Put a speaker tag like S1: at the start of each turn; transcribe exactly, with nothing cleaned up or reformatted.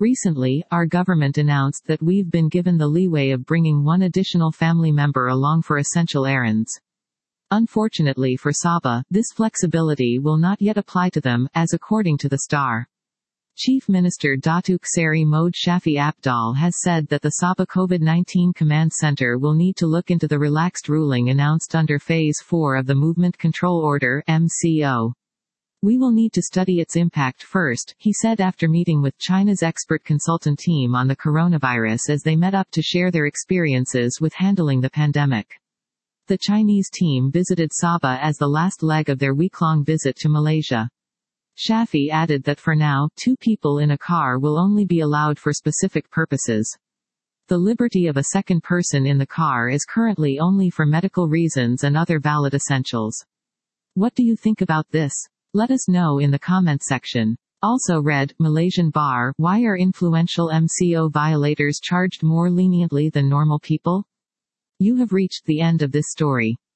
S1: Recently, our government announced that we've been given the leeway of bringing one additional family member along for essential errands. Unfortunately for Sabah, this flexibility will not yet apply to them, as according to the Star. Chief Minister Datuk Seri Mohd Shafie Apdal has said that the Sabah COVID nineteen Command Center will need to look into the relaxed ruling announced under Phase four of the Movement Control Order (M C O). We will need to study its impact first, he said after meeting with China's expert consultant team on the coronavirus as they met up to share their experiences with handling the pandemic. The Chinese team visited Sabah as the last leg of their week-long visit to Malaysia. Shafie added that for now, two people in a car will only be allowed for specific purposes. The liberty of a second person in the car is currently only for medical reasons and other valid essentials. What do you think about this? Let us know in the comment section. Also read, Malaysian bar, why are influential M C O violators charged more leniently than normal people? You have reached the end of this story.